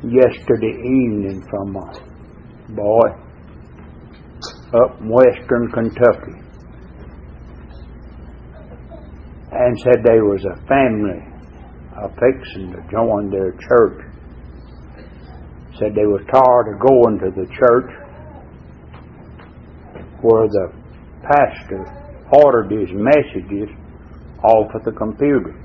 yesterday evening from a boy up in western Kentucky, and said there was a family fixing to join their church. Said they was tired of going to the church where the pastor ordered his messages off of the computer.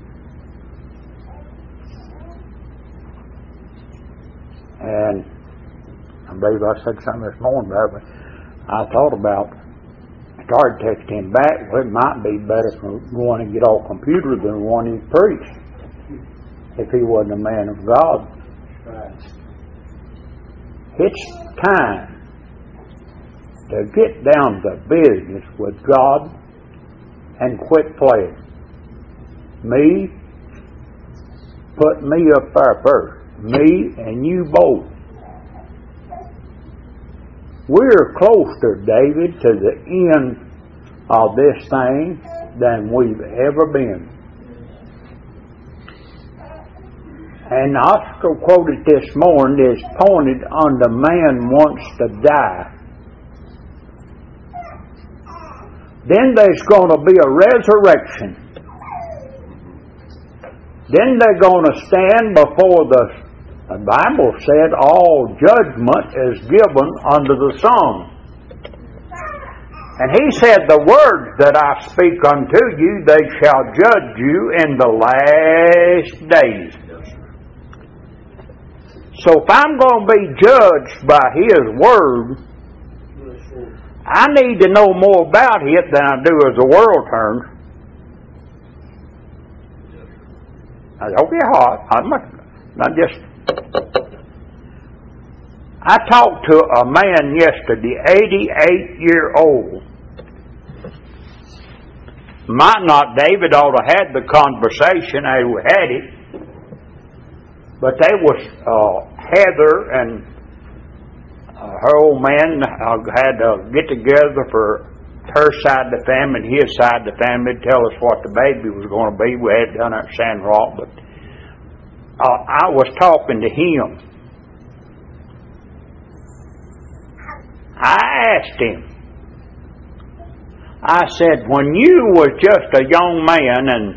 And I believe I said something this morning about it, but I thought about, started texting him back, well, it might be better for going and get off computer than one he preached, if he wasn't a man of God. Right. It's time to get down to business with God and quit playing. Me, put me up there first. Me and you both. We're closer, David, to the end of this thing than we've ever been. And Oscar quoted this morning is pointed on the man wants to die. Then there's going to be a resurrection. Then they're going to stand before the Bible said all judgment is given under the sun. And he said, the words that I speak unto you, they shall judge you in the last days. So if I'm going to be judged by His Word, I need to know more about it than I do as the world turns. Don't get hot. I'm just... I talked to a man yesterday, 88-year-old. Might not, David ought to have had the conversation, I had it. But they was Heather and her old man had to get together for her side of the family and his side of the family to tell us what the baby was going to be. We had done it at Sandrock, but I was talking to him. I asked him, I said, when you was just a young man, and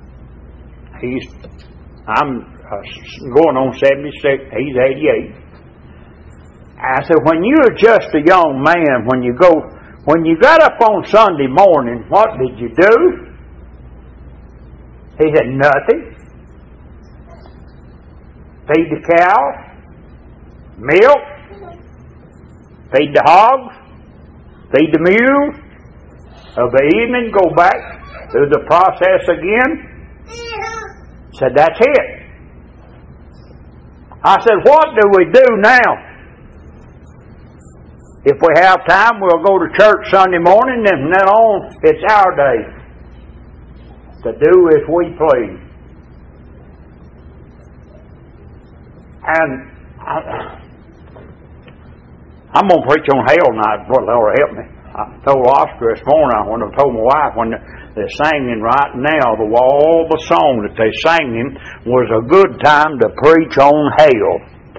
I'm going on 76, he's 88. I said, when you were just a young man, when you got up on Sunday morning, what did you do? He said, nothing. Feed the cows, milk, feed the hogs, feed the mules. Of the evening, go back through the process again. Said, that's it. I said, what do we do now? If we have time, we'll go to church Sunday morning, and from then on, it's our day to do as we please. And I'm going to preach on hell tonight, for the Lord help me. I told Oscar this morning, when I told my wife, when they're singing right now, all the songs that they're singing was a good time to preach on hell.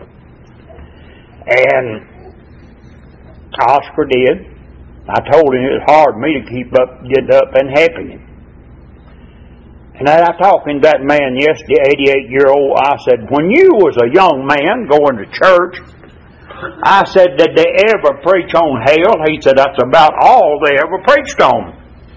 And Oscar did. I told him it was hard for me to get up and helping him. And as I talked to that man yesterday, 88-year-old, I said, when you was a young man going to church, I said, did they ever preach on hell? He said, that's about all they ever preached on.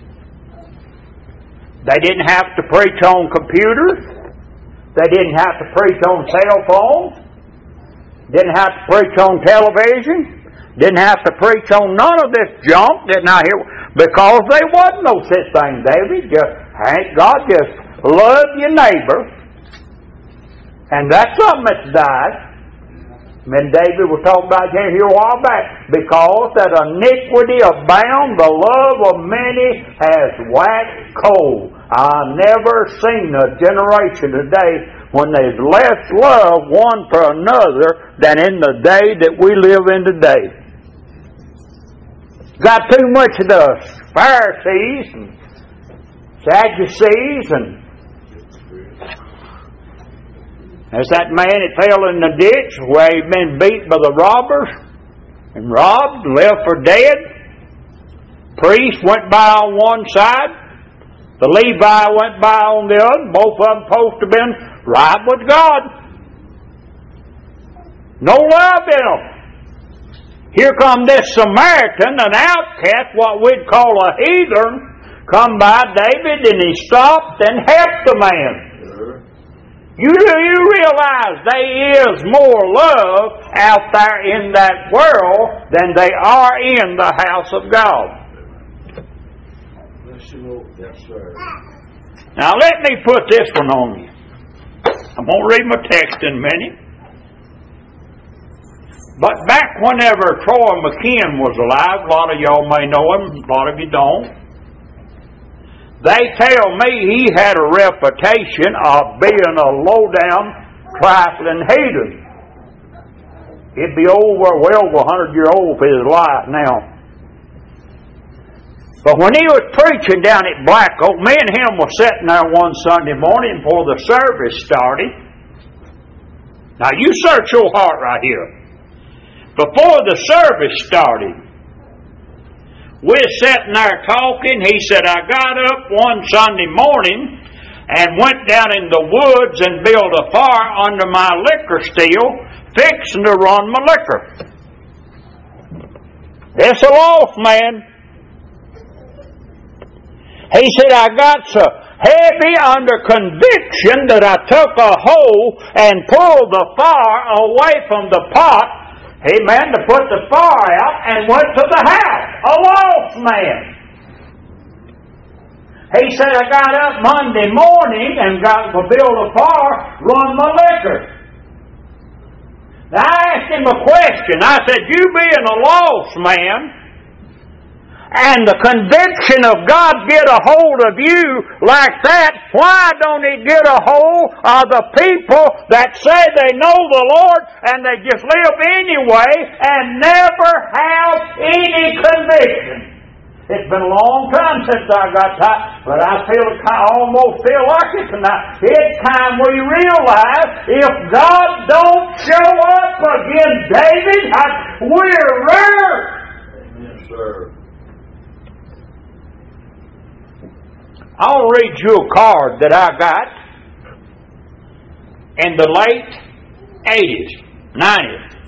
They didn't have to preach on computers. They didn't have to preach on cell phones. Didn't have to preach on television. Didn't have to preach on none of this junk. Didn't I hear? Because there wasn't no such thing, David. Thank God, just love your neighbor. And that's something that's died. And David was talking about here a while back. Because that iniquity abound, the love of many has waxed cold. I've never seen a generation today when there's less love one for another than in the day that we live in today. Got too much of the Pharisees and Sadducees and As that man that fell in the ditch where he'd been beat by the robbers and robbed, left for dead. Priest went by on one side. The Levi went by on the other. Both of them supposed to have been right with God. No love in them. Here come this Samaritan, an outcast, what we'd call a heathen, come by David, and he stopped and helped the man. You realize there is more love out there in that world than they are in the house of God. Yes, sir. Now let me put this one on you. I'm going to read my text in a minute. But back whenever Troy McKeon was alive, a lot of y'all may know him, a lot of you don't. They tell me he had a reputation of being a low-down, trifling heathen. He'd be well over 100-year-old for his life now. But when he was preaching down at Black Oak, me and him were sitting there one Sunday morning before the service started. Now you search your heart right here. Before the service started, we're sitting there talking. He said, I got up one Sunday morning and went down in the woods and built a fire under my liquor still, fixing to run my liquor. It's a lost man. He said, I got so heavy under conviction that I took a hoe and pulled the fire away from the pot, amen, to put the fire out, and went to the house. A lost man. He said, I got up Monday morning and got to build a fire, run my liquor. Now I asked him a question. I said, you being a lost man, and the conviction of God get a hold of you like that, why don't He get a hold of the people that say they know the Lord and they just live anyway and never have any conviction? It's been a long time since I got tired, but I almost feel like it tonight. It's time we realize if God don't show up against David, we're rare. Amen, sir. I'll read you a card that I got in the late 80s, 90s,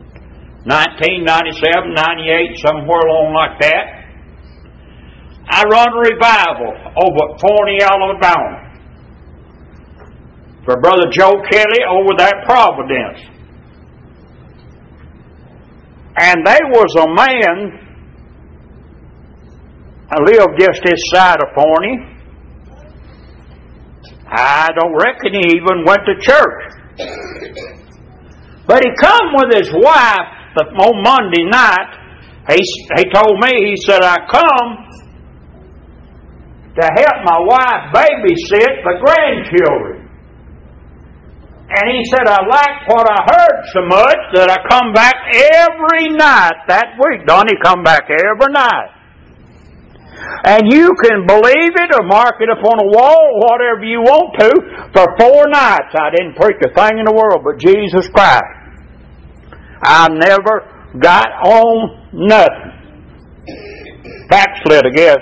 1997, 98, somewhere along like that. I run a revival over at Forney, Alabama for Brother Joe Kelly over there at Providence. And there was a man I lived just this side of Forney. I don't reckon he even went to church. But he come with his wife on Monday night. He told me, he said, I come to help my wife babysit the grandchildren. And he said, I liked what I heard so much that I come back every night that week. Don't he come back every night? And you can believe it or mark it upon a wall, whatever you want to, for 4 nights. I didn't preach a thing in the world but Jesus Christ. I never got on nothing. Backslid, I guess.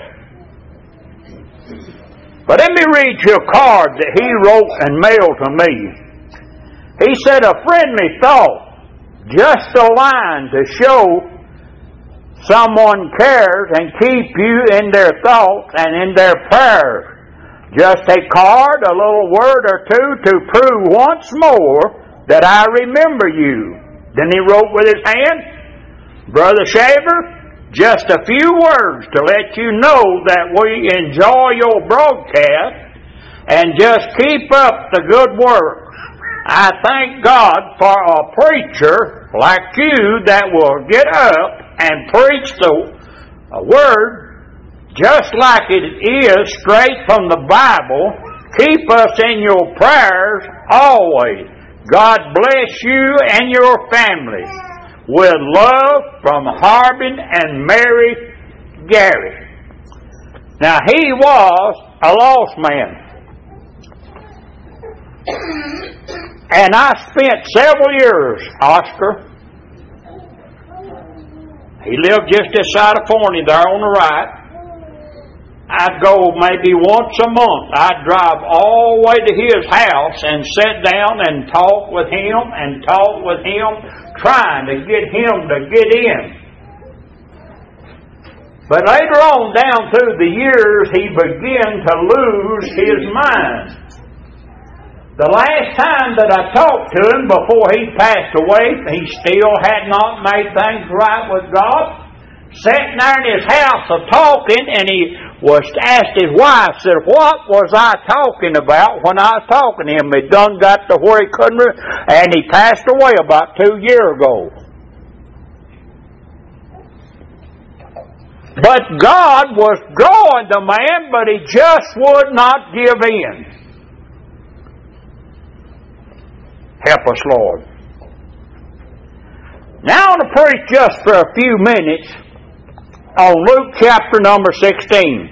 But let me read you a card that he wrote and mailed to me. He said, a friendly thought, just a line to show someone cares and keep you in their thoughts and in their prayers. Just a card, a little word or two to prove once more that I remember you. Then he wrote with his hand, Brother Shaver, just a few words to let you know that we enjoy your broadcast and just keep up the good work. I thank God for a preacher like you that will get up and preach the Word just like it is, straight from the Bible. Keep us in your prayers always. God bless you and your family. With love from Harbin and Mary Gary. Now he was a lost man. And I spent several years, Oscar. He lived just this side of Forney there on the right. I'd go maybe once a month. I'd drive all the way to his house and sit down and talk with him, trying to get him to get in. But later on, down through the years, he began to lose his mind. The last time that I talked to him before he passed away, he still had not made things right with God. Sitting there in his house talking, and he was asked his wife, said, "What was I talking about when I was talking to him?" He done got to where he couldn't, and he passed away about 2 years ago. But God was drawing the man, but he just would not give in. Help us, Lord. Now I want to preach just for a few minutes on Luke chapter number 16.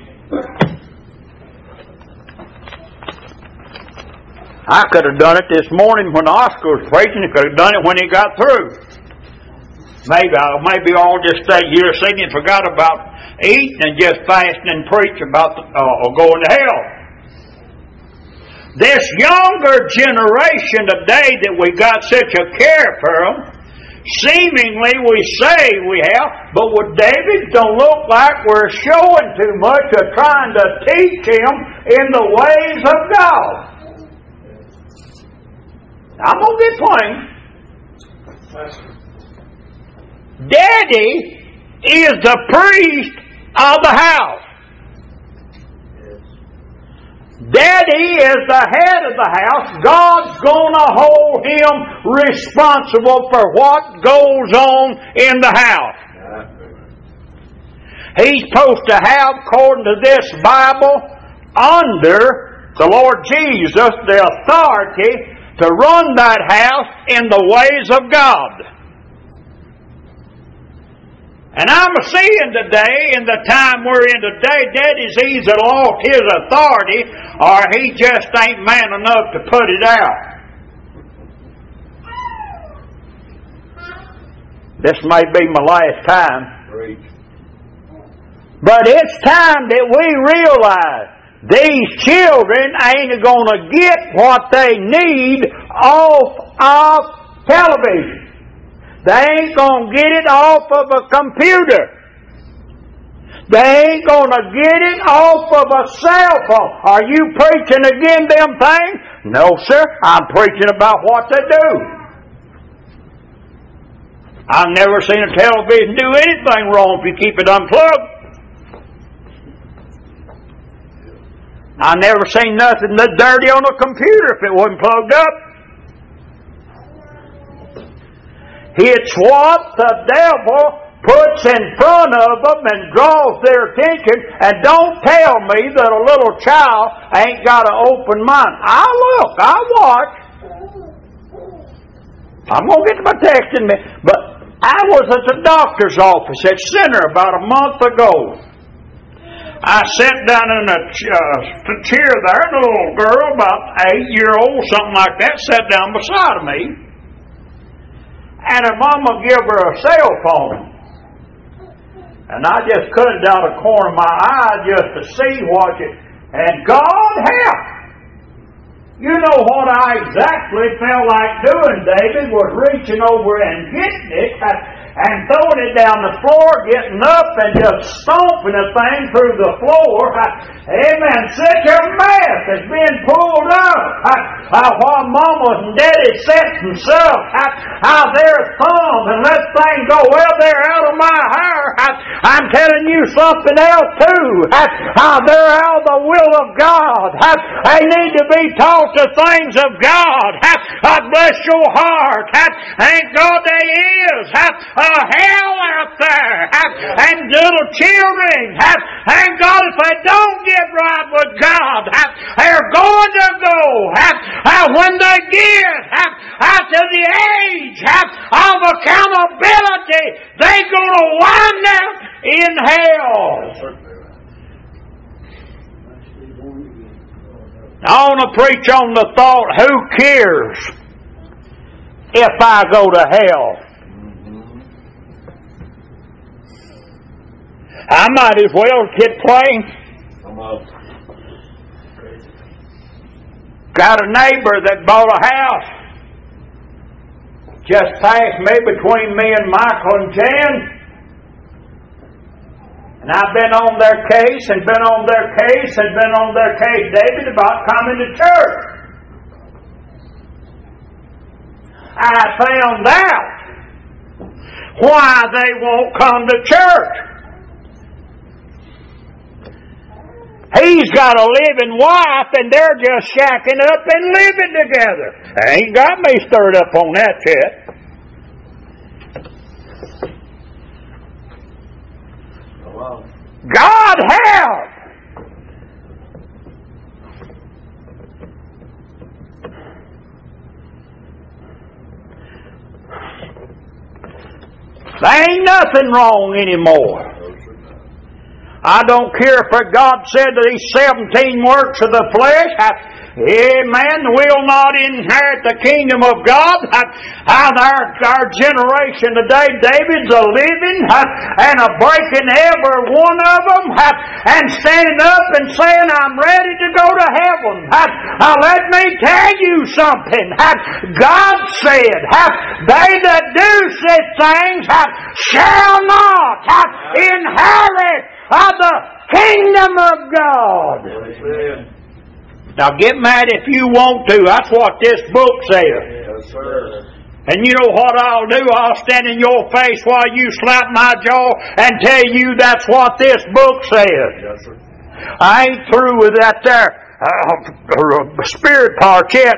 I could have done it this morning when Oscar was preaching. I could have done it when he got through. Maybe I'll just stay here sitting and forgot about eating and just fasting and preach about going to hell. This younger generation today that we got such a care for them, seemingly we say we have, but with David don't look like we're showing too much of trying to teach him in the ways of God. I'm going to get plain. Daddy is the priest of the house. Daddy is the head of the house. God's going to hold him responsible for what goes on in the house. He's supposed to have, according to this Bible, under the Lord Jesus, the authority to run that house in the ways of God. And I'm seeing today, in the time we're in today, Daddy's either lost his authority or he just ain't man enough to put it out. This may be my last time. But it's time that we realize these children ain't going to get what they need off of television. They ain't going to get it off of a computer. They ain't going to get it off of a cell phone. Are you preaching against them things? No, sir. I'm preaching about what they do. I've never seen a television do anything wrong if you keep it unplugged. I've never seen nothing that dirty on a computer if it wasn't plugged up. It's what the devil puts in front of them and draws their attention. And don't tell me that a little child ain't got an open mind. I look, I watch. I'm going to get to my text in a minute. But I was at the doctor's office at Center about a month ago. I sat down in a chair there, and a little girl, about 8-year-old, something like that, sat down beside of me. And her mama gave her a cell phone. And I just cut it out of the corner of my eye just to see what it... And God help! You know what I exactly felt like doing, David, was reaching over and getting it and throwing it down the floor, getting up and just stomping the thing through the floor. Amen. Such a mess has been pulled up. While Mama and Daddy sat themselves out there thumb and let things go. Well, they're out of my hair. I'm telling you something else too. They're out of the will of God. They need to be taught the things of God. Bless your heart. Thank God they is. Hell out there. And little children. Thank God if they don't get right with God, they're going to go. When they get to the age of accountability, they're going to wind up in hell. I want to preach on the thought, who cares if I go to hell? I might as well quit playing. Come on. Got a neighbor that bought a house just past me, between me and Michael and Jan. And I've been on their case and been on their case and been on their case, David, about coming to church. I found out why they won't come to church. He's got a living wife and they're just shacking up and living together. They ain't got me stirred up on that yet. Hello. God help! There ain't nothing wrong anymore. I don't care if God said to these 17 works of the flesh, amen, will not inherit the kingdom of God. Our generation today, David's a living and a breaking every one of them and standing up and saying, I'm ready to go to heaven. Let me tell you something. God said, they that do such things shall not inherit the kingdom of God. Now get mad if you want to. That's what this book says. Yes, sir. And you know what I'll do? I'll stand in your face while you slap my jaw and tell you that's what this book says. Yes, sir. I ain't through with that there spirit part yet.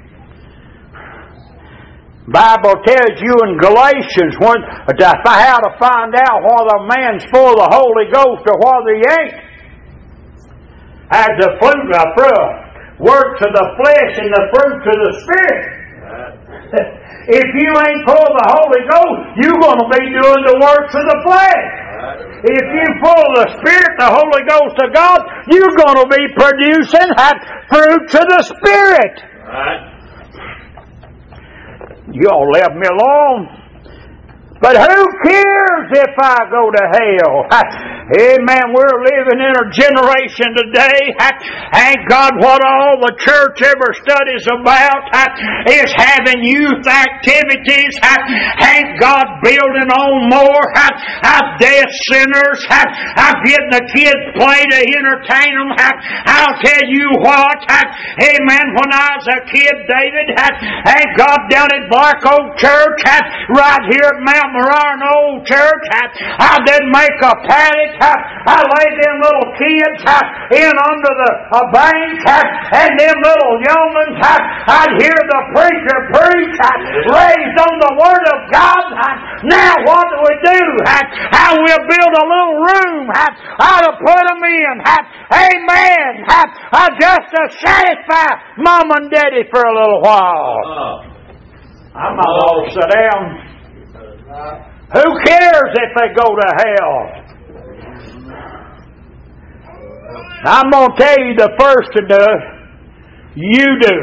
Bible tells you in Galatians how to find out whether a man's full of the Holy Ghost or whether he ain't. As the fruit of works of the flesh and the fruits of the Spirit. If you ain't full of the Holy Ghost, you're going to be doing the works of the flesh. If you're full of the Spirit, the Holy Ghost of God, you're going to be producing fruits of the Spirit. You all left me alone. But who cares if I go to hell? Amen. We're living in a generation today. Ain't God what all the church ever studies about is having youth activities. Ain't God building on more deaf sinners? Getting the kids play to entertain them. I'll tell you what. Amen. When I was a kid, David, ain't God down at Black Oak Church right here at Mount Moran Old Church, I didn't make a paddock. I laid them little kids in under the bank, and them little yeomen, I'd hear the preacher preach, raised on the Word of God. Now what do? We'll build a little room. I'll put them in. Amen. Just to satisfy Mom and Daddy for a little while. I'm not all sit down. Who cares if they go to hell? I'm going to tell you the first to do. You do.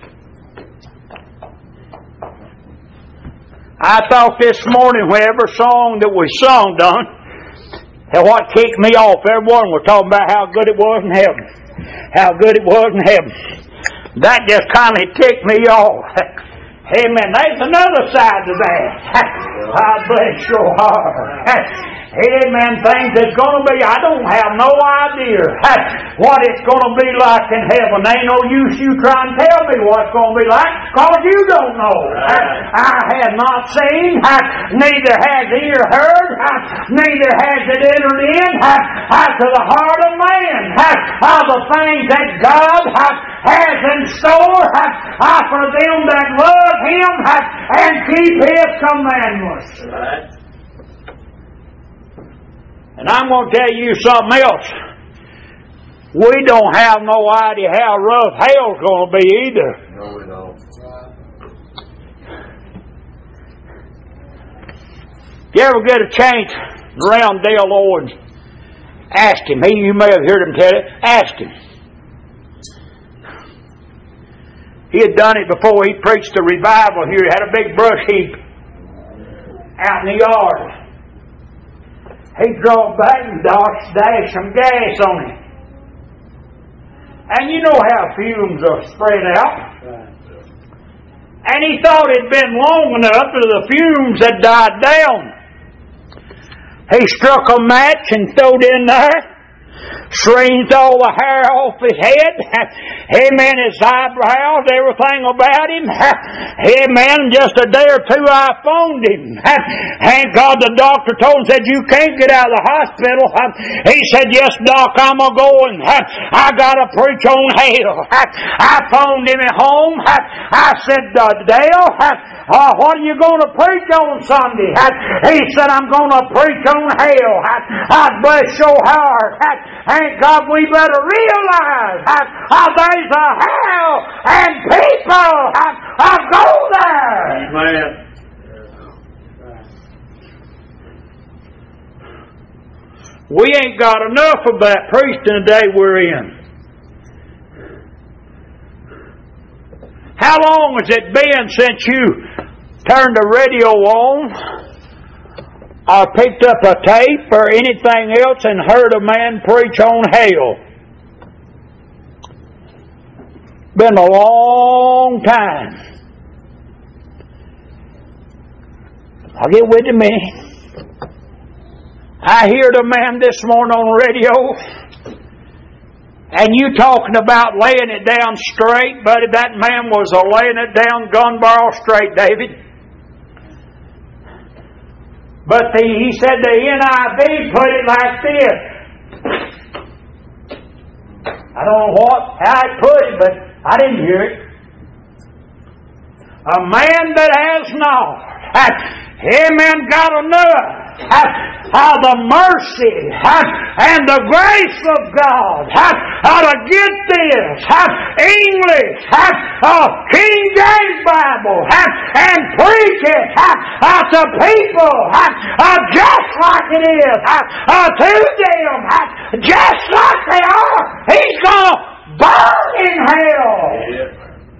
I thought this morning whenever song that was sung done, and what kicked me off, everyone was talking about how good it was in heaven. How good it was in heaven. That just kind of ticked me off. Amen. There's another side to that. I bless your heart. Amen. Things that's going to be, I don't have no idea what it's going to be like in heaven. Ain't no use you trying to tell me what it's going to be like, because you don't know. I have not seen, neither has ear heard, neither has it entered in to the heart of man of the things that God has in store for them that love Him and keep His commandments. And I'm going to tell you something else. We don't have no idea how rough hell's going to be either. No, we don't. You ever get a chance around Dale Owens? Ask him. You may have heard him tell it. Ask him. He had done it before he preached the revival here. He had a big brush heap out in the yard. He drove back and dashed some gas on it. And you know how fumes are spread out. And he thought it'd been long enough that the fumes had died down. He struck a match and threw it in there. Shrings all the hair off his head. Amen. His eyebrows, everything about him. Amen. Just a day or two I phoned him. Thank God the doctor told him, said, you can't get out of the hospital. He said, yes, Doc, I'm a going. I got to preach on hell. I phoned him at home. I said, Dale, what are you going to preach on Sunday? He said, I'm going to preach on hell. I bless your heart. Thank God we better realize there's a hell and people go there. Amen. We ain't got enough of that preached in the day we're in. How long has it been since you turned the radio on or picked up a tape or anything else and heard a man preach on hell? Been a long time. I'll get with you a minute. I heard a man this morning on the radio, and you talking about laying it down straight, buddy. That man was laying it down gun barrel straight, David. But he said the NIV put it like this. I don't know how it put it, but I didn't hear it. A man that has not, amen, got enough of the mercy and the grace of God to get this English King James Bible and preach it to people just like it is to them, just like they are. He's going to burn in hell. Yeah.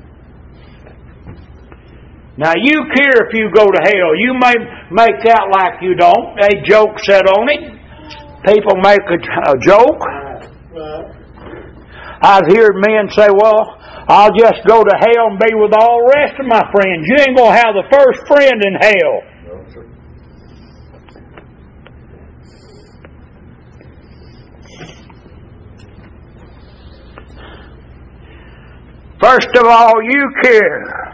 Now you care if you go to hell. You may make out like you don't. A joke said on it. People make a joke. I've heard men say, well, I'll just go to hell and be with all the rest of my friends. You ain't going to have the first friend in hell. First of all, you care.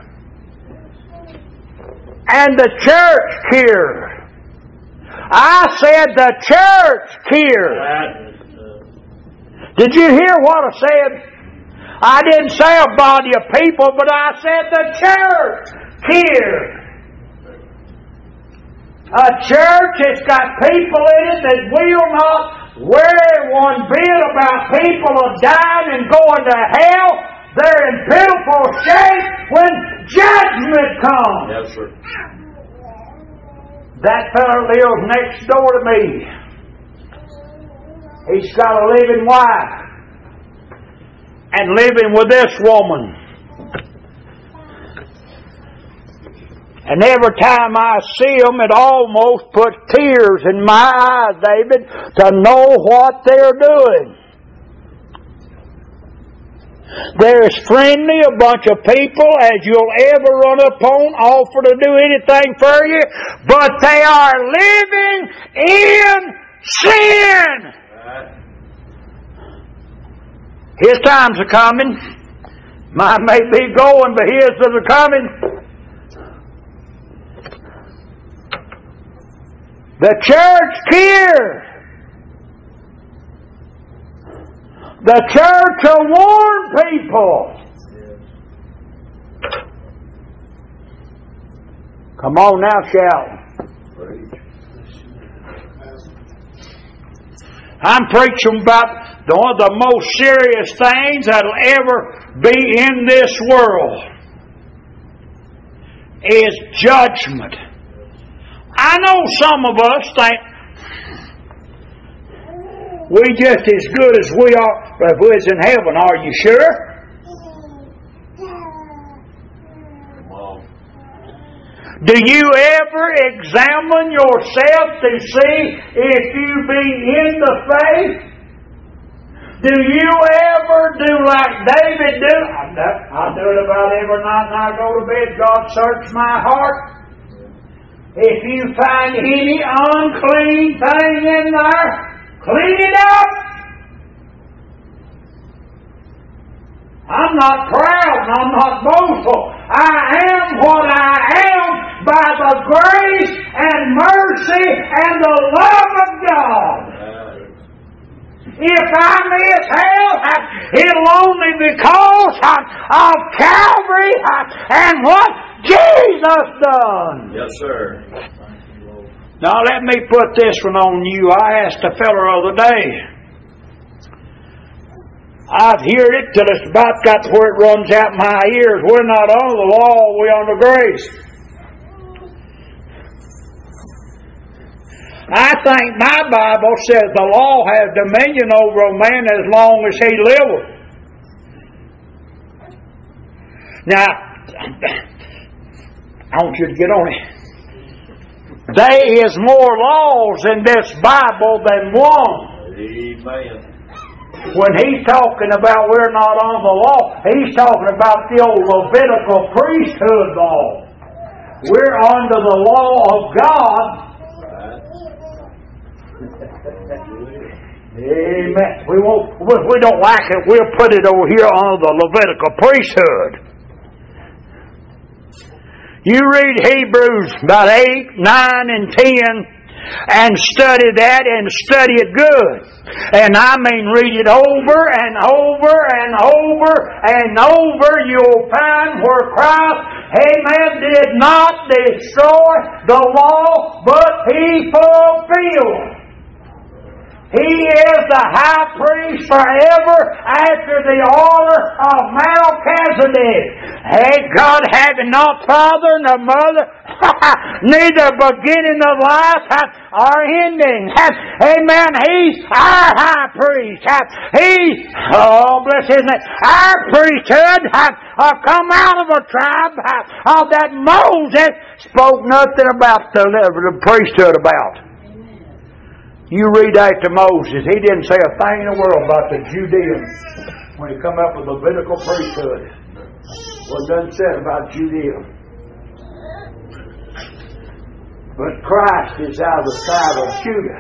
And the church cares. I said the church cares. Did you hear what I said? I didn't say a body of people, but I said the church cares. A church has got people in it that will not worry one bit about people dying and going to hell. They're in pitiful shape when judgment comes. Yes, sir. That fellow lives next door to me. He's got a living wife and living with this woman. And every time I see them, it almost puts tears in my eyes, David, to know what they're doing. They're as friendly a bunch of people as you'll ever run upon, offer to do anything for you, but they are living in sin. His times are coming. Mine may be going, but his are coming. The church cares. The church will warn people. Come on now, shout. I'm preaching about one of the most serious things that'll ever be in this world is judgment. I know some of us think we just as good as we are if we was in heaven. Are you sure? Do you ever examine yourself to see if you be in the faith? Do you ever do like David do? I do it about every night when I go to bed. God, search my heart. If you find any unclean thing in there, clean it up. I'm not proud and I'm not boastful. I am what I am by the grace and mercy and the love of God. If I miss hell, it'll only because of Calvary and what Jesus done. Yes, sir. Now let me put this one on you. I asked a fella the other day. I've heard it till it's about got to where it runs out my ears. We're not under the law, we're under grace. I think my Bible says the law has dominion over a man as long as he liveth. Now, I want you to get on it. There is more laws in this Bible than one. Amen. When he's talking about we're not on the law, he's talking about the old Levitical priesthood law. We're under the law of God. Amen. We don't like it. We'll put it over here under the Levitical priesthood. You read Hebrews about 8, 9, and 10 and study that and study it good. And I mean read it over and over and over and over. You'll find where Christ, amen, did not destroy the law, but He fulfilled. He is the high priest forever after the order of Melchizedek. Hey, God having not father nor mother, neither beginning of life or ending. Amen. He's our high priest. He, oh bless His name, our priesthood come out of a tribe of that Moses spoke nothing about the priesthood about. You read after Moses, he didn't say a thing in the world about the Judeans when he come up with Levitical priesthood. What done said about Judea. But Christ is out of the tribe of Judah.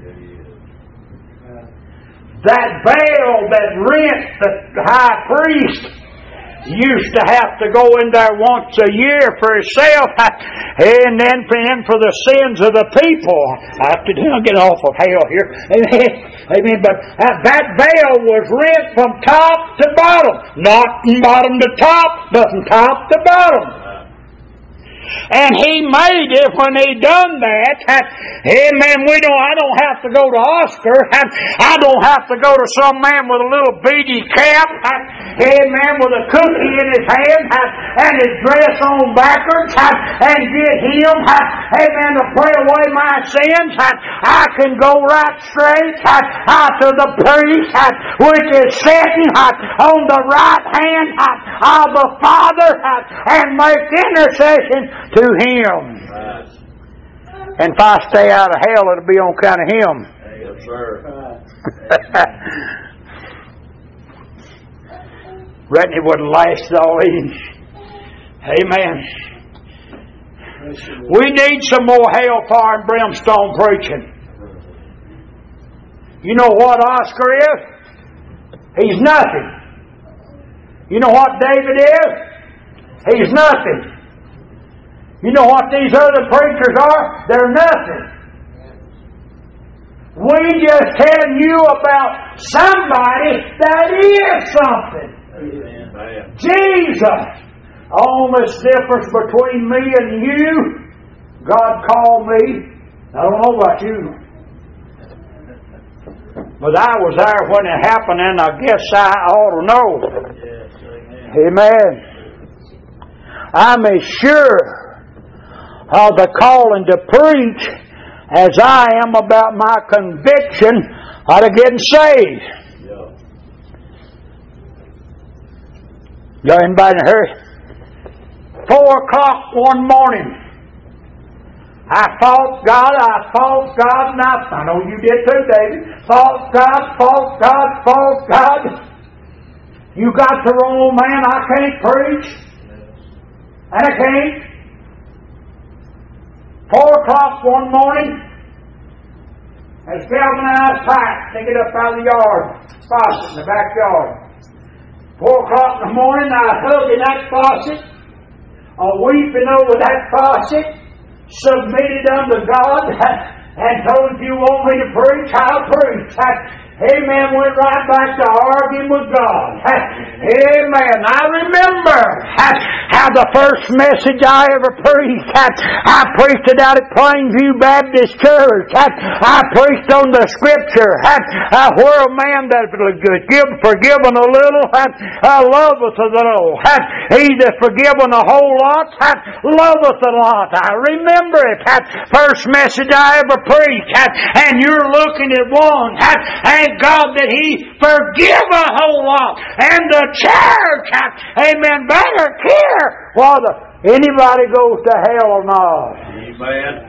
That veil that rent the high priest used to have to go in there once a year for himself, and then for the sins of the people. I have to get off of hell here. Amen. But that veil was rent from top to bottom, not from bottom to top, but from top to bottom. And He made it when He done that. Amen. I don't have to go to Oscar. I don't have to go to some man with a little beady cap. Amen. With a cookie in his hand and his dress on backwards and get him. Amen. To pray away my sins. I can go right straight to the priest which is sitting on the right hand of the Father and make intercession to Him. And if I stay out of hell, it'll be on account of Him. Yes, sir. Reckon it wouldn't last all evening. Amen. We need some more hellfire and brimstone preaching. You know what Oscar is? He's nothing. You know what David is? He's nothing. You know what these other preachers are? They're nothing. We just tell you about somebody that is something. Amen. Jesus. Only difference between me and you, God called me. I don't know about you. But I was there when it happened, and I guess I ought to know. Yes, amen. I'm as sure of the calling to preach as I am about my conviction out of getting saved. Got anybody in a hurry? 4 o'clock one morning, I fought God, and I know you did too, David. Fought God. You got the wrong man, I can't preach. And I can't. 4 o'clock one morning, as galvanized pipe taken up out of the yard, faucet in the backyard. 4 o'clock in the morning, I hugged in that faucet, weeping over that faucet, submitted unto God, and told, if you want me to preach, I'll preach. Amen. Went right back to arguing with God. Amen. I remember how the first message I ever preached, I preached it out at Plainview Baptist Church. I preached on the Scripture where a man that is forgiven a little loveth a little. He that forgiven a whole lot loveth a lot. I remember it. First message I ever preached. And you're looking at one. Thank God that He forgive a whole lot. And the church, amen, better care whether anybody goes to hell or not. Amen.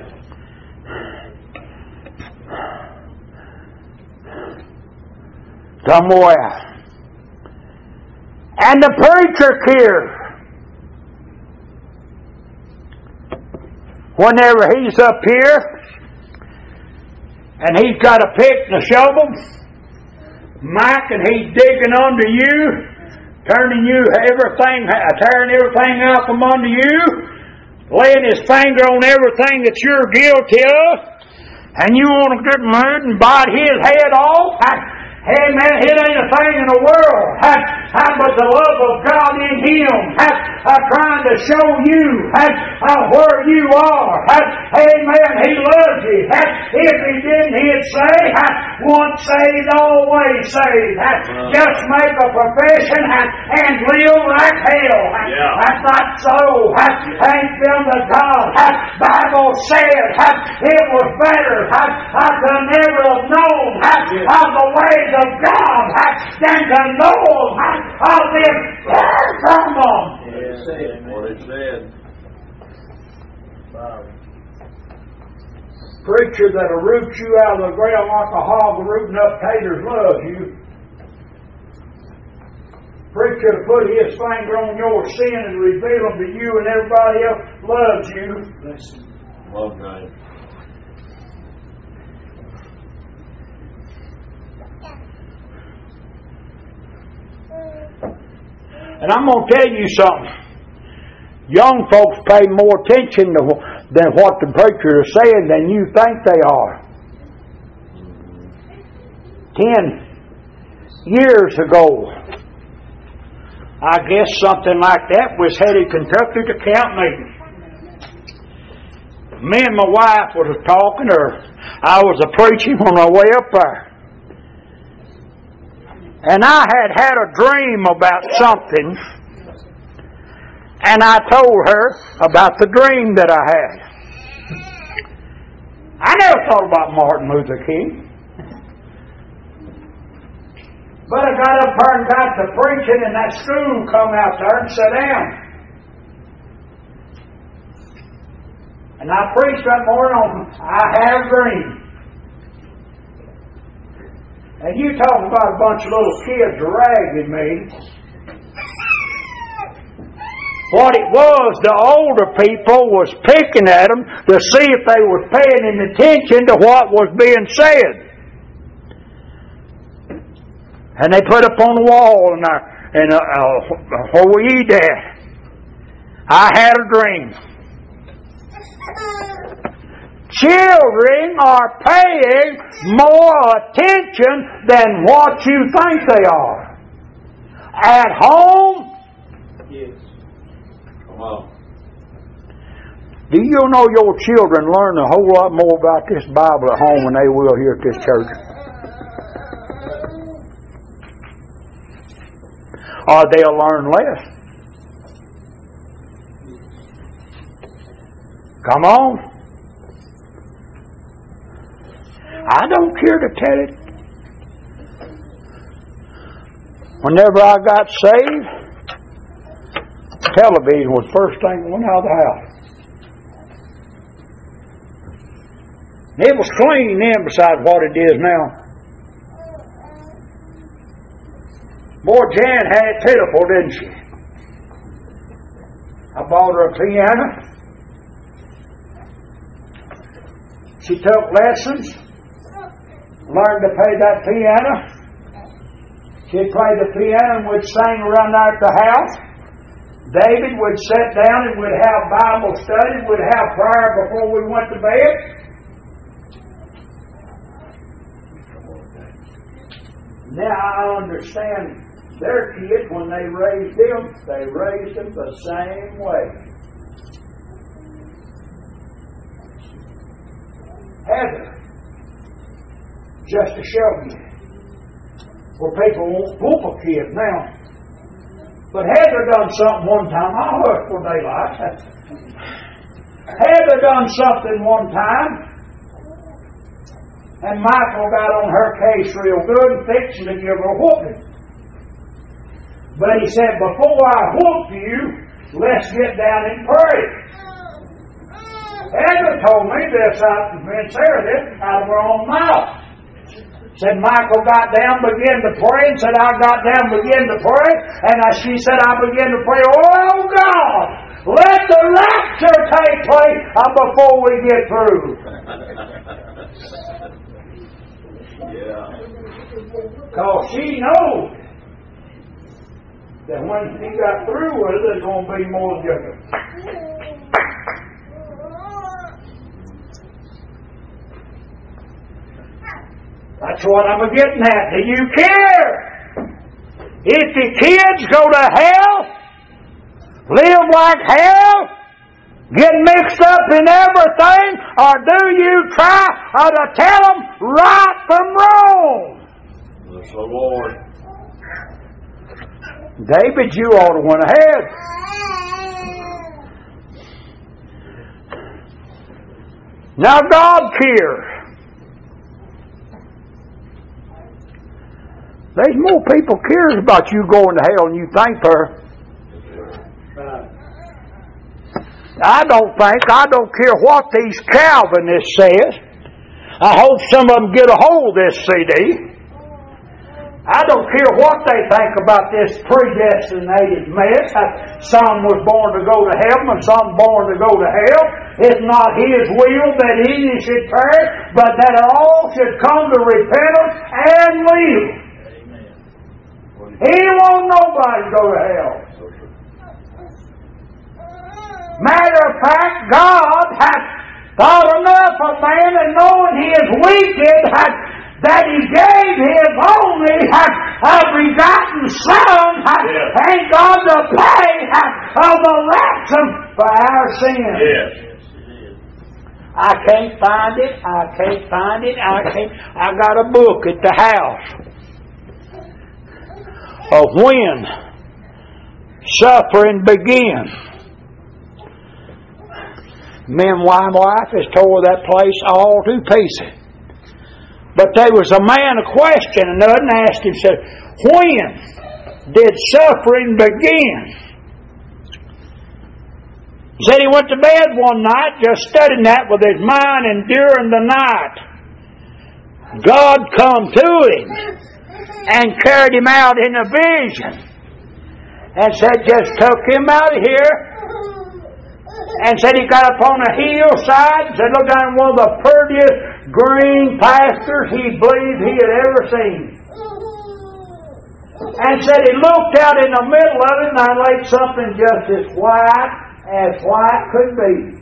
Somewhere. And the preacher cares. Whenever he's up here, and he's got a pick and a shovel, Mike, and he's digging under you, tearing everything out from under you, laying his finger on everything that you're guilty of, and you want to get mad and bite his head off. Amen. It ain't a thing in the world. But the love of God in Him trying to show you where you are. Amen. He loves you. If He didn't, He'd say, once saved, always saved. Just make a profession and live like hell. Yeah. That's not so. Thank them to God. Bible said it was better I could never have known of the ways of God than to know of them from them. What it said. Preacher that'll root you out of the ground like a hog rooting up taters loves you. Preacher to put his finger on your sin and reveal them to you and everybody else loves you. Love God. And I'm going to tell you something. Young folks pay more attention than what the preacher is saying than you think they are. 10 years ago, I guess something like that, was headed Kentucky to camp meeting. Me and my wife was talking, or I was preaching on my way up there. And I had a dream about something, and I told her about the dream that I had. I never thought about Martin Luther King. But I got up there and got to preaching, and that school come out there and sat down. And I preached that morning on I Have a Dream. And you talk about a bunch of little kids ragging me. What it was, the older people was picking at them to see if they were paying any attention to what was being said. And they put up on the wall and where we eat at. I had a dream. Children are paying more attention than what you think they are. At home, Yes. Come on. do you know your children learn a whole lot more about this Bible at home than they will here at this church? Or they'll learn less. Come on. I don't care to tell it. Whenever I got saved, television was the first thing that went out of the house. It was clean then besides what it is now. Boy, Jan had it pitiful, didn't she? I bought her a piano. She took lessons, learned to play that piano. She'd play the piano and we'd sing around there at the house. David would sit down and we'd have Bible study, we'd have prayer before we went to bed. Now I understand their kids, when they raised them the same way. Heather, just to show you, where people won't whoop a kid now. But Heather done something one time. I'll hush for daylight. Heather done something one time, and Michael got on her case real good and fixing to give her a whooping. But he said, before I whoop you, let's get down and pray. Heather told me this, and Sarah this out of her own mouth. Said Michael got down, began to pray, and said I got down, began to pray, and she said I began to pray, oh God, let the rapture take place before we get through. Yeah. Because she knows that when he got through with it, there's going to be more different. That's what I'm getting at. Do you care if the kids go to hell, live like hell, get mixed up in everything, or do you try to tell them right from wrong? Bless the Lord. David, you ought to went ahead. Now God cares. There's more people cares about you going to hell than you think there. I don't care what these Calvinists says. I hope some of them get a hold of this CD. I don't care what they think about this predestinated mess. Some was born to go to heaven and some born to go to hell. It's not His will that any should perish, but that all should come to repentance and live. He don't want nobody to go to hell. Matter of fact, God hath thought enough of man and knowing he is wicked that He gave His only begotten Son, and God to pay of the ransom for our sins. Yes. I can't find it. I got a book at the house of when suffering began. My wife has tore that place all to pieces. But there was a man a question, and asked him, said, when did suffering begin? He said he went to bed one night just studying that with his mind, and during the night God come to him and carried him out in a vision and said, just took him out of here and said he got up on a hillside and said, look down one of the prettiest green pastures he believed he had ever seen. And said he looked out in the middle of it and I laid something just as white could be.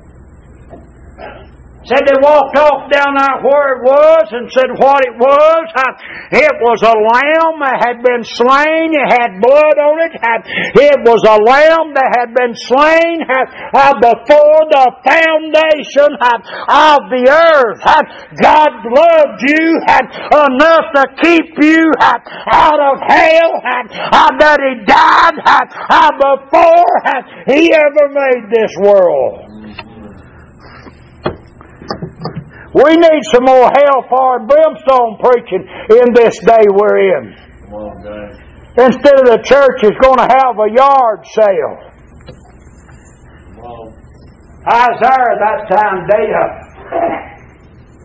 Said they walked off down there where it was and said what it was. It was a lamb that had been slain. It had blood on it. It was a lamb that had been slain before the foundation of the earth. God loved you enough to keep you out of hell that He died before He ever made this world. We need some more hellfire and brimstone preaching in this day we're in. Come on, guys. Instead of the church is going to have a yard sale. Come on. Isaiah that time,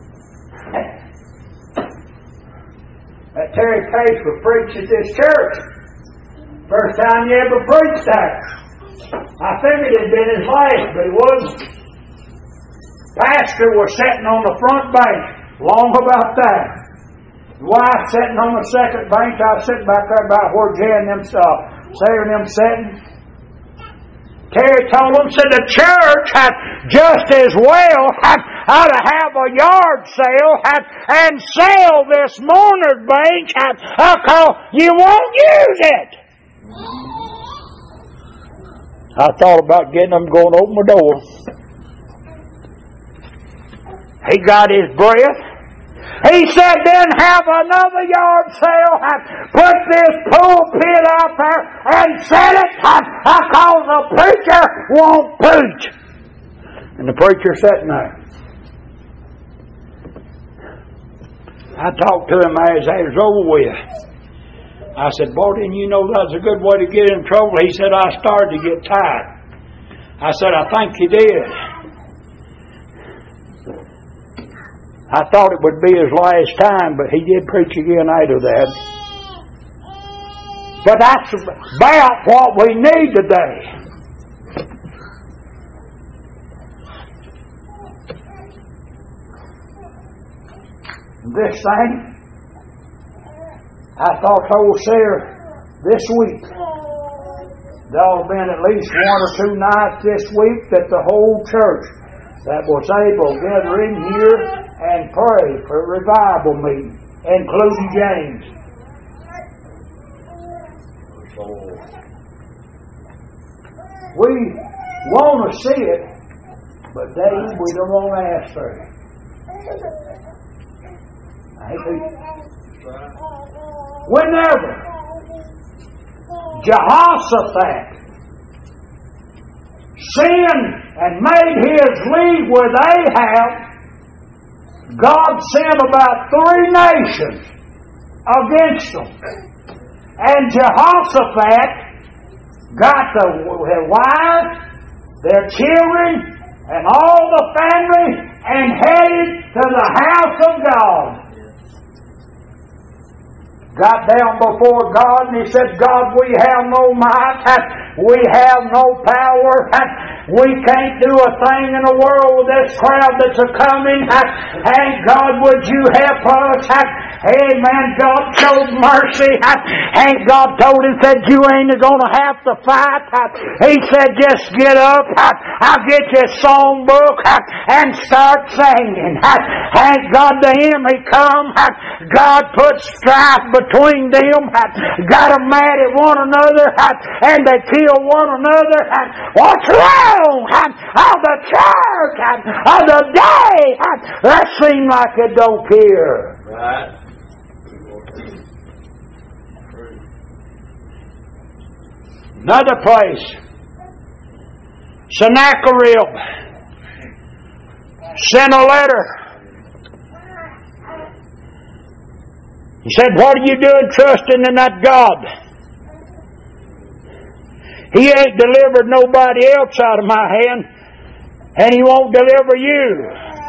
that Terry Pace would preach at this church. First time he ever preached there. I figured it had been his last, but it wasn't. Pastor was sitting on the front bench, long about that. The wife sitting on the second bench. I was sitting back there about where Jay and them Sarah and them sitting. Terry told them, said the church had just as well ought to have a yard sale and sell this mourner's bench because you won't use it. I thought about getting them going to open the door. He got his breath. He said, then have another yard sale and put this pulpit out there and set it because the preacher won't preach. And the preacher sitting there. I talked to him as it was over with. I said, boy, didn't you know that's a good way to get in trouble? He said, I started to get tired. I said, I think you did. I thought it would be his last time, but he did preach again after that. But that's about what we need today. This thing, I thought told Sarah this week. There'll have been at least 1 or 2 nights this week that the whole church that was able to gather in here and pray for a revival meeting, including James. We want to see it, but Dave, we don't want to ask for it. Whenever Jehoshaphat sinned and made his league with Ahab, God sent about 3 nations against them. And Jehoshaphat got their wives, their children, and all the family and headed to the house of God. Got down before God and he said, God, we have no might, we have no power, we can't do a thing in the world with this crowd that's a-coming, and God, would you help us? Amen. God showed mercy, and God told him, said, you ain't going to have to fight. He said, just get up, I'll get you a songbook and start singing. And God, the enemy come, God put strife between them, got them mad at one another, and they kill one another. What's wrong? Of the church, of the day, that seems like it don't care. Right. Another place, Sennacherib sent a letter. He said, what are you doing trusting in that God? He ain't delivered nobody else out of my hand, and He won't deliver you.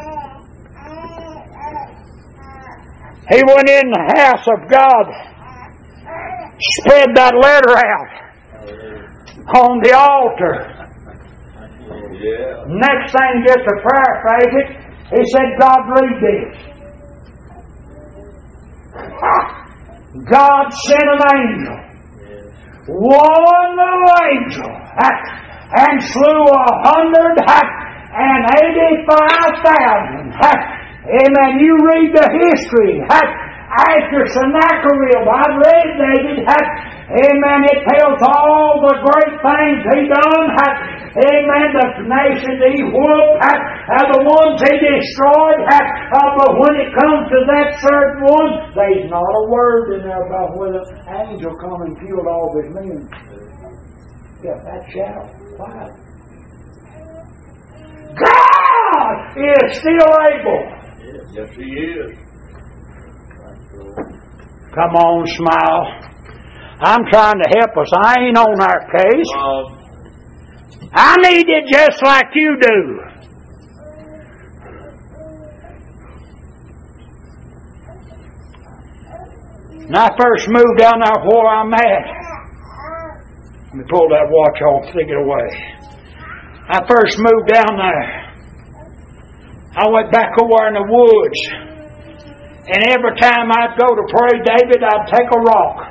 He went in the house of God, spread that letter out on the altar. Yeah. Next thing, just to paraphrase it, he said, God, read this. God sent an angel, one little angel, and slew 185,000. Amen. You read the history. After Sennacherib, I read David. Amen. It tells all the great things he done. Amen. The nations he whooped, the ones he destroyed. But when it comes to that certain one, there's not a word in there about whether an angel come and killed all of his men. Yeah, that shout. Quiet. God is still able. Yes, He is. Come on, smile. I'm trying to help us. I ain't on our case. I need it just like you do. When I first moved down there where I'm at, let me pull that watch off, stick it away. I first moved down there. I went back over in the woods. And every time I'd go to pray, David, I'd take a rock.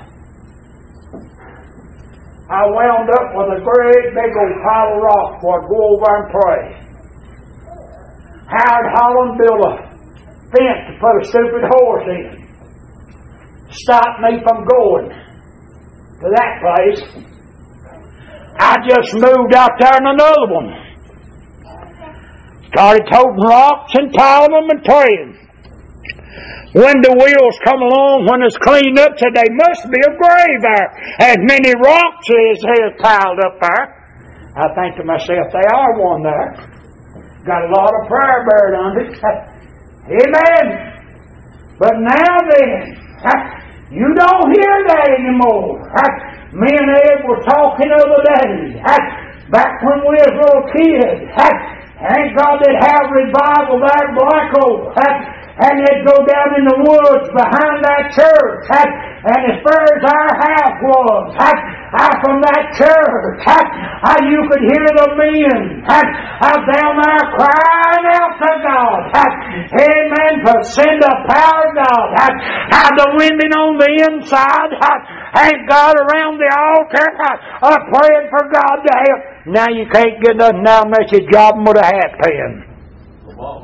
I wound up with a great big old pile of rocks before I'd go over and pray. Howard Holland built a fence to put a stupid horse in. Stop me from going to that place. I just moved out there in another one. Started toting rocks and piling them and praying. When the wheels come along, when it's cleaned up, said there must be a grave there. As many rocks as is piled up there. I think to myself, they are one there. Got a lot of prayer buried under it. Amen. But now then, you don't hear that anymore. Me and Ed were talking the other day. Back when we was little kids. Thank God they'd have revival there at Black Oak. And they'd go down in the woods behind that church. And as far as our house was, from that church, you could hear the men down there crying out to God. Amen. For send the power of God. The women on the inside, thank God around the altar, praying for God to help. Now you can't get nothing now unless you job them with a hat pin. Come on.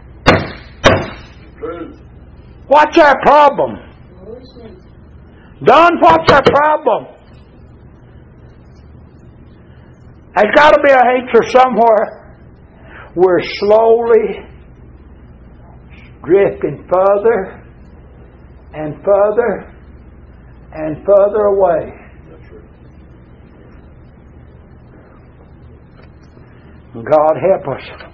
True. What's our problem? Don, what's our problem? There's got to be an answer somewhere. We're slowly drifting further and further and further away. That's right. God help us.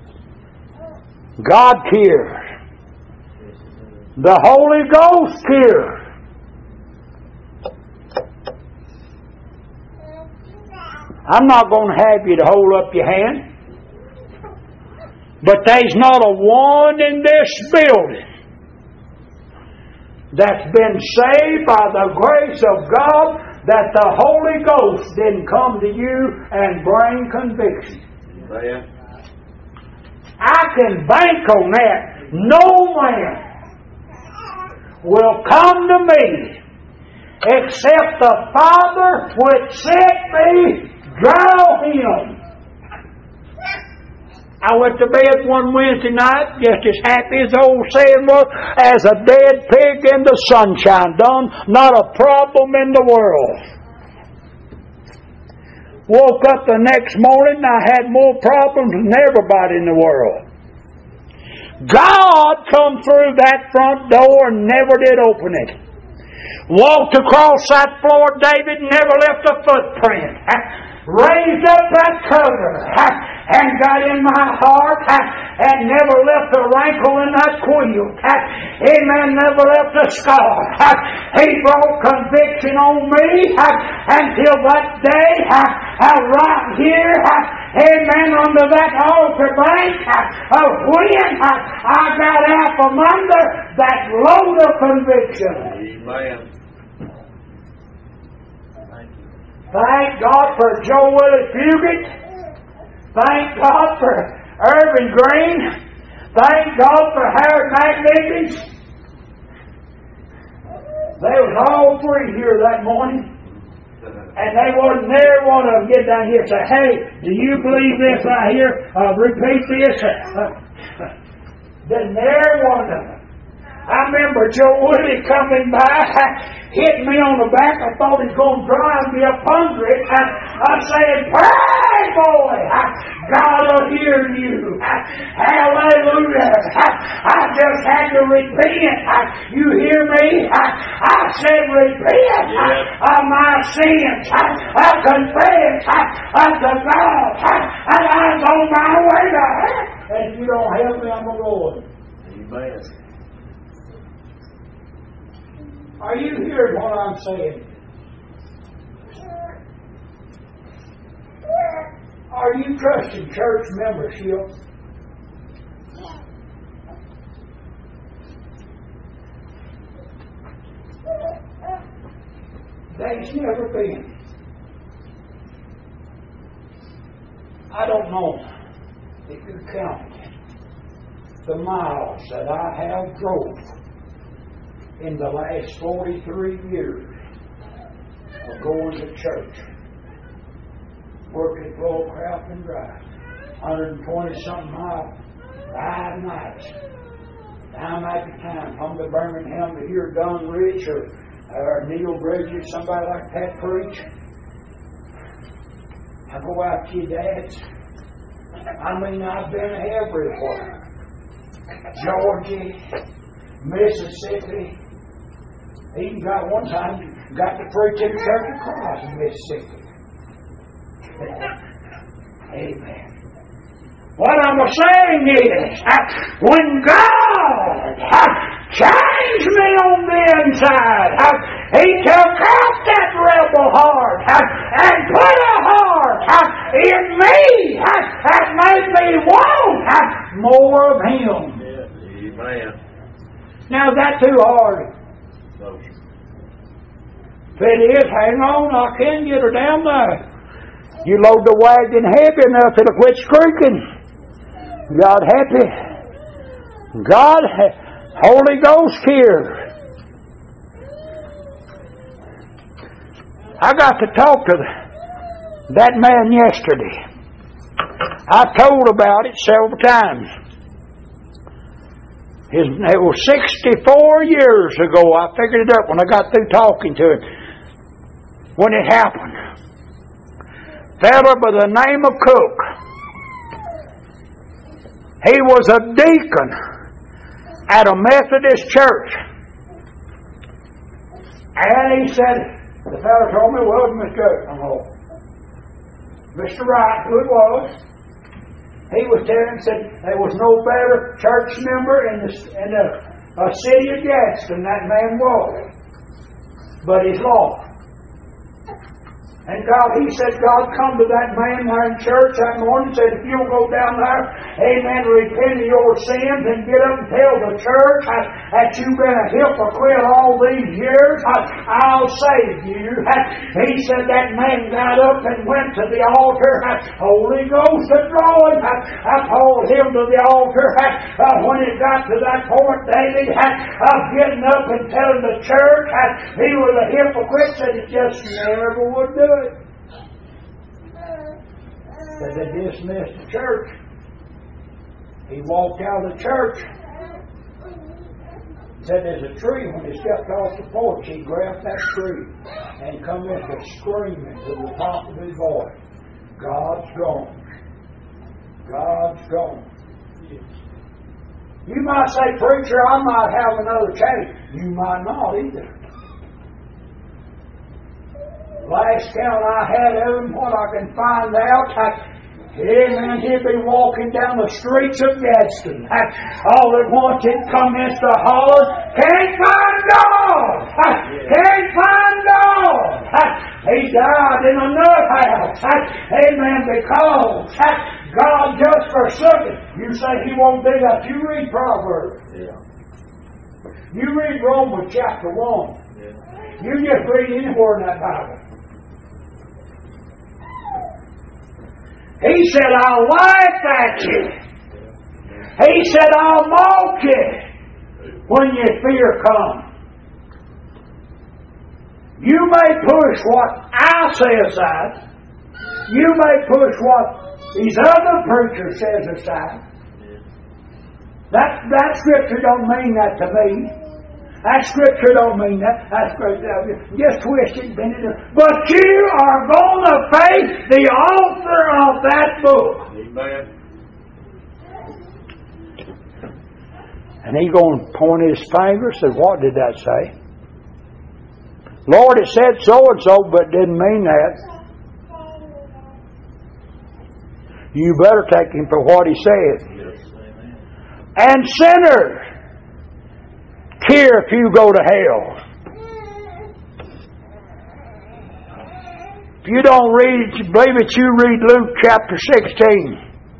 God cares. The Holy Ghost cares. I'm not going to have you to hold up your hand. But there's not a one in this building that's been saved by the grace of God that the Holy Ghost didn't come to you and bring conviction. Amen. I can bank on that. No man will come to me except the Father which sent me draw him. I went to bed one Wednesday night just as happy as the old saying was, as a dead pig in the sunshine. Done, not a problem in the world. Woke up the next morning and I had more problems than everybody in the world. God come through that front door and never did open it. Walked across that floor, David never left a footprint. Raised up that cover and got in my heart and never left a wrinkle in that quilt. Amen. Never left a scar. He brought conviction on me until that day right here. Amen. Under that altar bank of when I got out from under that load of conviction. Amen. Thank God for Joe Willie Fugit. Thank God for Irvin Green. Thank God for Howard McNichols. They was all three here that morning. And they wasn't there one of them get down here and say, hey, do you believe this right here? Repeat this. Didn't there one of them. I remember Joe Woody coming by, hit me on the back. I thought he was going to drive me up hungry. I said, pray, boy. God will hear you. Hallelujah. I just had to repent. You hear me? I said repent of my sins. I confess unto God. And I'm on my way to heaven. And if you don't help me, I'm going. Amen. Are you hearing what I'm saying? Are you trusting church membership? there's never been. I don't know if you count the miles that I have drove in the last 43 years of going to church, working full craft and drive, 120-something miles, 5 nights, time after time, come to Birmingham to hear Don Rich or Neil Bridges, somebody like that preach. I go out to your dads. I mean, I've been everywhere. Georgia, Mississippi. Even got one time, got to preach in the Church of Christ in Mississippi. Amen. What I'm saying is, when God changed me on the inside, He took out that rebel heart and put a heart in me that made me want more of Him. Yeah. Amen. Now, is that too hard? No. If it is, hang on, I can get her down there. You load the wagon heavy enough, it'll quit squeaking. God happy. God, Holy Ghost here. I got to talk to that man yesterday. I told about it several times. It was 64 years ago. I figured it up when I got through talking to him. When it happened. Fellow by the name of Cook. He was a deacon at a Methodist church. And he said, the fellow told me, well, Mr. Wright, who it was, he was telling, said there was no better church member in the city of Gadsden than that man was. But he's lost. And he said, God come to that man there in church that morning and said, if you'll go down there, amen, repent of your sins and get up and tell the church that you've been a hypocrite all these years, I'll save you. He said that man got up and went to the altar. Holy Ghost is drawing. I called him to the altar. When it got to that point, David, of getting up and telling the church he was a hypocrite, said he just never would do it. But they dismissed the church. He walked out of the church. Said there's a tree. When he stepped off the porch, he grabbed that tree and come into screaming to the top of his voice. God's gone. God's gone. You might say, preacher, I might have another chance. You might not either. Last count I had of him, what I can find out, amen, he'd be walking down the streets of Gadsden. All at once he'd commence to holler, can't find God! Can't find God! He died in a nut house. Amen, because God just forsook it. You say He won't do that. You read Proverbs. Yeah. You read Romans chapter 1. Yeah. You just read anywhere in that Bible. He said, I'll laugh at you. He said, I'll mock you when your fear comes. You may push what I say aside. You may push what these other preachers says aside. That scripture don't mean that to me. That scripture don't mean that. That scripture just twisted, bend it. But you are going to face the author of that book. Amen. And he's going to point his finger and say, what did that say? Lord, it said so and so, but it didn't mean that. You better take him for what he said. Yes, amen. And sinners, care if you go to hell. If you don't believe it, you read Luke chapter 16.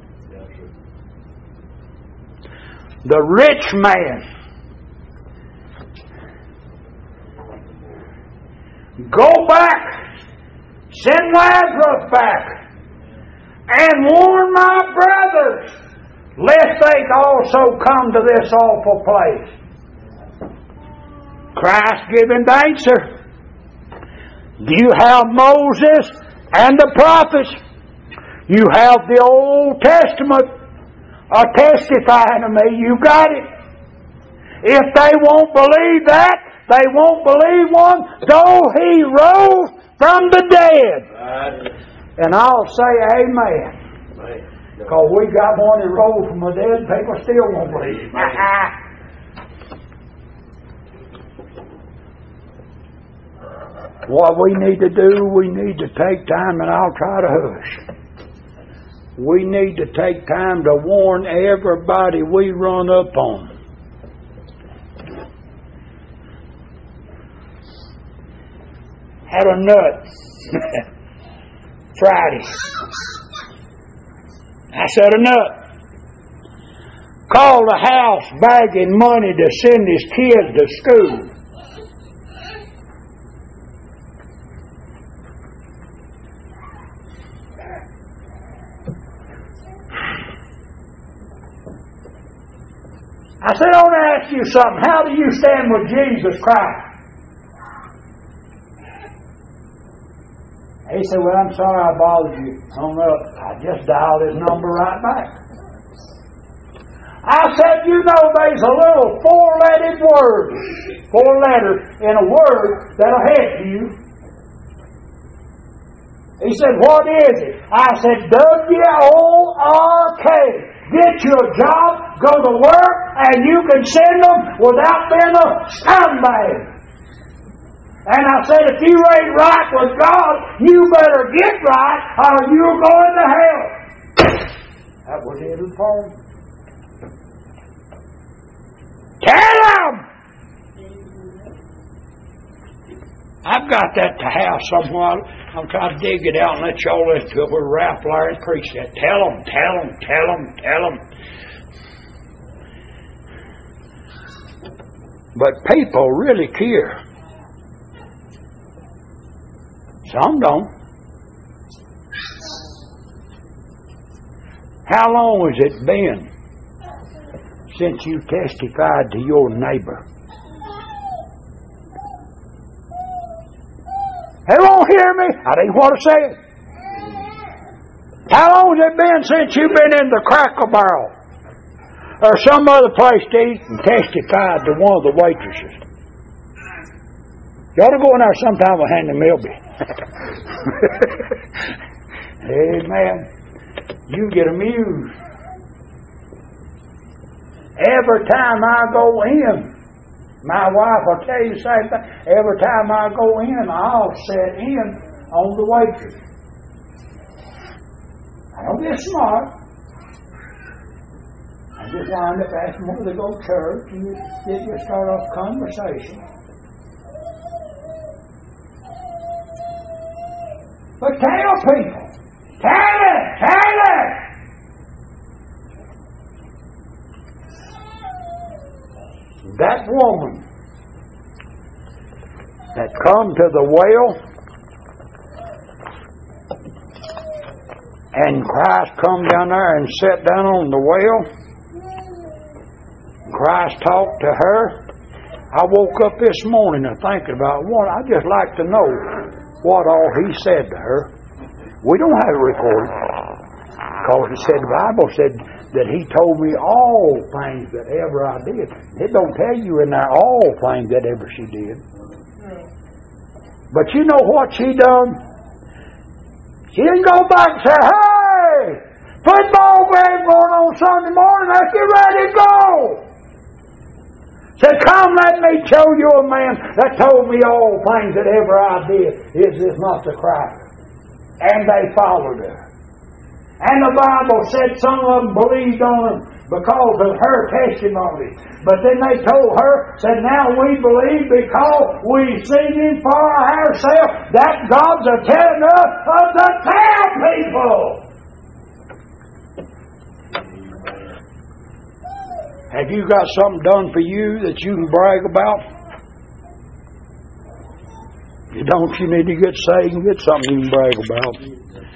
The rich man Go back. Send Lazarus back. And warn my brothers, lest they also come to this awful place. Christ giving the answer. You have Moses and the prophets. You have the Old Testament testifying to me. You got it. If they won't believe that, they won't believe one, though He rose from the dead. And I'll say amen. Because we got one that rose from the dead, people still won't believe. What we need to do, we need to take time, and I'll try to hush. We need to take time to warn everybody we run up on. Had a nut Friday. I said a nut. Called the house begging money to send his kids to school. I said, I want to ask you something. How do you stand with Jesus Christ? He said, well, I'm sorry I bothered you. Hung up. I just dialed his number right back. I said, you know, there's a little four-letter in a word that'll help you. He said, what is it? I said, WORK. Get you a job, go to work, and you can send them without being a scumbag. And I said, if you ain't right with God, you better get right or you're going to hell. That was it in Paul. Tell them! I've got that to house somewhere. I'm trying to dig it out and let y'all listen to it where Ralph Larry preached that. Tell them. But people really care. Some don't. How long has it been since you testified to your neighbor? They won't hear me. I didn't want to say it. How long has it been since you've been in the Cracker Barrel or some other place to eat and testified to one of the waitresses? You ought to go in there sometime with Handy Milby. Amen. You get amused. Every time I go in, my wife will tell you the same thing. Every time I go in, I'll set in on the waitress. I don't get smart. I just wind up asking whether they go to church and you start off a conversation. But tell people. Tell it. That woman that come to the well and Christ come down there and sat down on the well. Christ talked to her. I woke up this morning and thinking about one. I'd just like to know what all He said to her. We don't have it recorded because it said the Bible said that He told me all things that ever I did. It don't tell you in there all things that ever she did. But you know what she done? She didn't go back and say, hey, football game going on Sunday morning, let's get ready to go. Said, come, let me show you a man that told me all things that ever I did. Is this not the Christ? And they followed her. And the Bible said some of them believed on her because of her testimony. But then they told her, said, now we believe because we've seen Him for ourselves. That God's a telling us to tell people. Have you got something done for you that you can brag about? If you don't, you need to get saved and get something you can brag about.